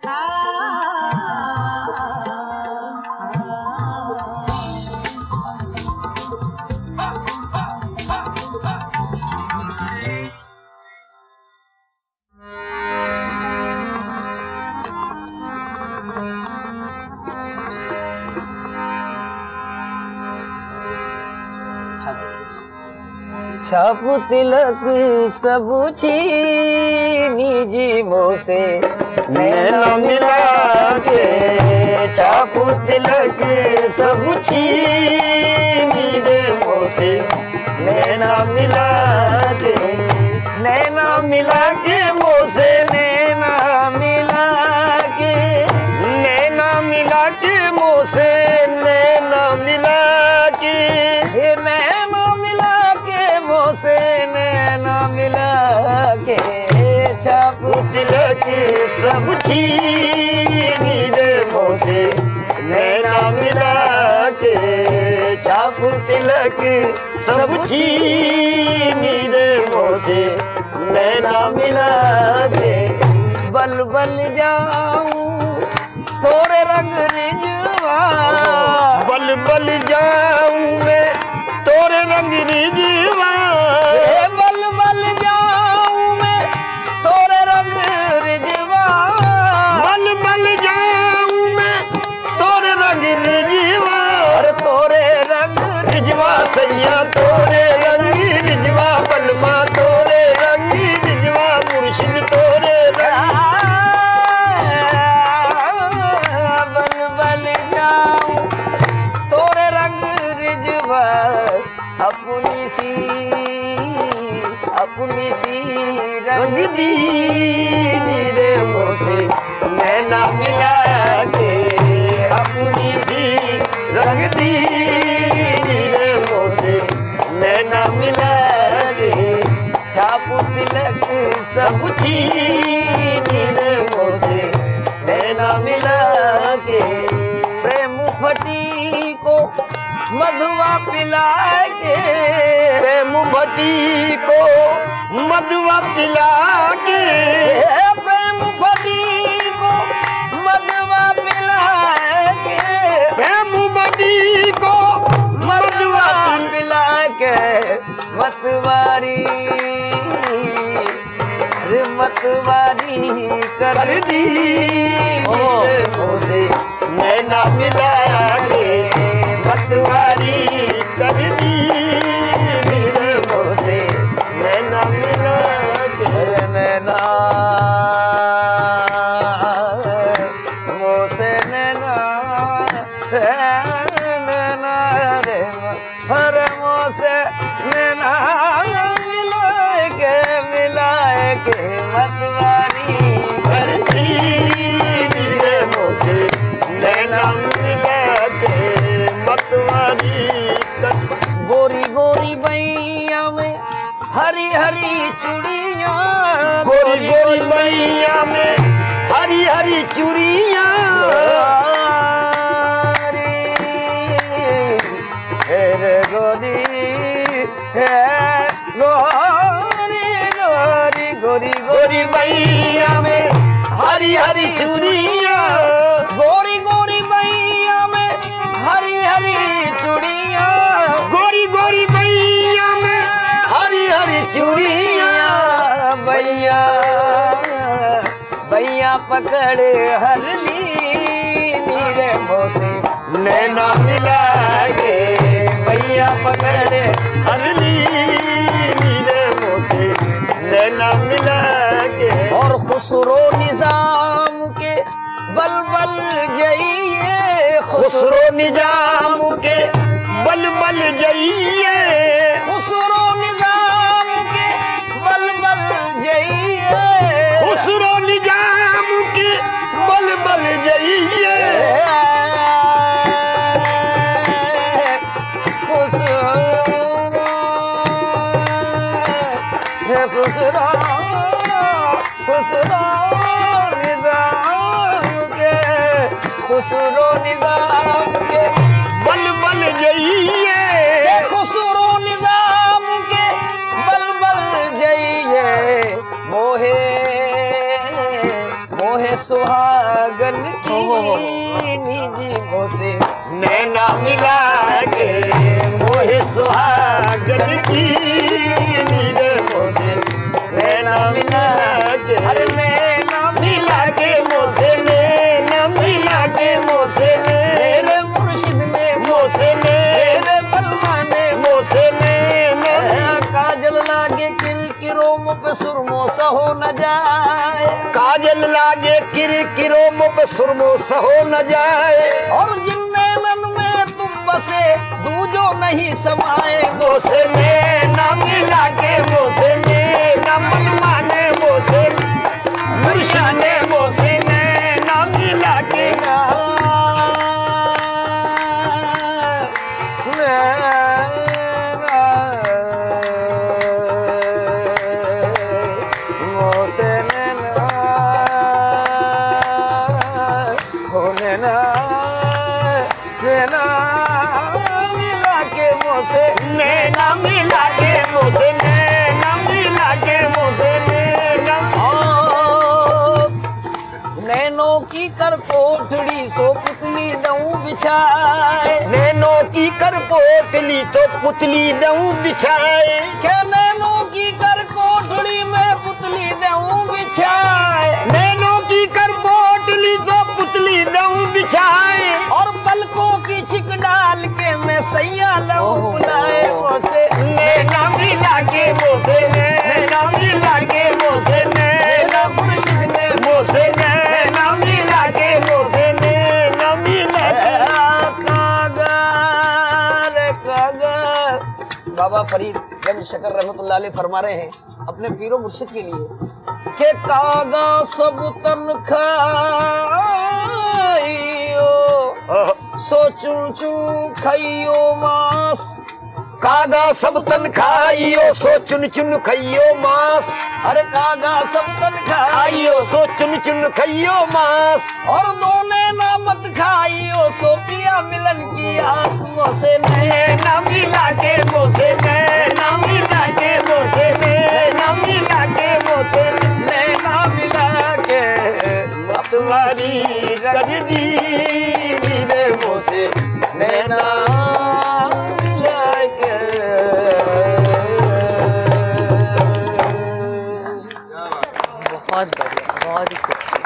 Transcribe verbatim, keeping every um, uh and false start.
छाप तिलक सब छीनी जी मोसे नैना मिला के, छाप तिलक सब छीनी रे मोसे नैना मिला के, नैना मिला के मोसे नैना मिला के, नैना मिला के मोसे नैना मिला के, नैना मिला के मोसे नैना मिला के, छाप तिलक सब छीनी रे मोसे नैना मिला के, छाप तिलक सब छीनी रे मोसे नैना मिला के, बल बल जाऊं थोड़े रंग रिजवा, बल बल जाऊं मैं तोरे रंग रिजवा, बल बल जाऊं मैं तोरे रंग रिजवा, बल बल जाऊं मैं तोरे रंग रिजवा, अरे तोरे रंग रिजवा सैया तोरे रंग रिजवा, बलमा तोरे रंग रिजवा, मुर्शिद तोरे रंग, बल बल जाऊं तोरे रंग रिजवा, अपनी सी अपनी सी रंग दीनी रे मोसे नैना मिला के, अपनी सी रंग दीनी रे मोसे नैना मिला के, छाप तिलक सब छीनी रे मोसे नैना मिला के, प्रेम फटी को मधुआ पिला के, प्रेम भटी को मधुआ पिला के, प्रेम भटी को मधुआ पिला के, प्रेम भटी को मधुआ पिला के, मतवारी रे मतवारी कर दी मोसे नैना मिला के, मतवारी कर दी मेरे मोसे नैना मिला के, नैना मोसे नैना नैना रे हर मोसे नैना मिला के, मिला के मतवारी कर दी मेरे मोसे नैना मिला के, मतवारी गोरी गोरी बैया में हरी हरी चूड़ियां, गोरी गोरी बैया में हरी हरी चूड़ियां, रे गोरी है गोरी गोरी गोरी गोरी बैया में हरी हरी चूड़ियां, गोरी गोरी बैया में हरी हरी चूड़ियां, गोरी गोरी बैया में हरी हरी चूड़ियां, बैया बैया पकड़ हर ली नीरे मोसे नैना मिला के, बैया पकड़ हर ली नीरे मोसे नैना मिला के, और खुसरो निजाम के बल बल जाइए, खुसरो निजाम के बल बल जाइए, खुसरो निजाम के बल बल जाइए, खुसरो निजाम के बल बल जाइए, खुसरो खुसरो निजाम के, खुसरो निजाम के बल बल जाइए, खुसरो निजाम के बल बल जाइए, मोहे मोहे सुहाग सुहागन की निजी मोसे नैना मिला के मोहे सुहागन की निजी मोसे नैना मिला के अरे नैना मिला के मोसे नैना मिला के मोसे मेरे मुर्शिद ने मोसे मेरे बलमा ने मोसे नैना काजल लागे किरकिरो मुझ सुरमो सहो न जाए काजल लागे किरकिरो मुझ सुरमो सहो न जाए और जिन नैनन में तुम बसे दूजो नहीं समाए मोसे नैना मिला के मोसे नैना मन माने मोसे मुर्शाने मोसे नैना मिला के नैना मिला के मोसे नैना मिला के मोसे नैना नैनों की कर पोटली सो पुतली दऊं बिछाए नैनों की कर पोटली तो पुतली दऊं बिछाए क्या नैनों की कर कोठड़ी में पुतली दऊं बिछाए नैनों की कर पोटली तो पुतली दऊं बिछाए और पलकों की छिक डाल के मैं सैया लऊं बुलाए मोसे नैना मिला के मोसे नैना मिला के मोसे नैना मुर्शिद ने मोसे नैना मिला के मोसे नैना मिला कागा रे कागा बाबा फरीद गंज शकर रहमतुल्लाह अलैह फरमा रहे हैं अपने पीरो मुर्शिद के लिए के कागा सब तन खाइयो सो चुन चुन खाइयो मांस कागा सब तन खाइयो सो चुन चुन खाइयो मांस अरे कागा सब तन खाइयो सो चुन चुन खाइयो मांस और दोने ना मत खाइयो सो पिया मिलन की आस मोसे नैना मिला के मोसे नैना मिला के मोसे नैना मिला के मोसे नैना मिला के तुम्हारी गजदी मेरे मोसे नैना मिला के बहुत बढ़िया बहुत ही खूबसूरत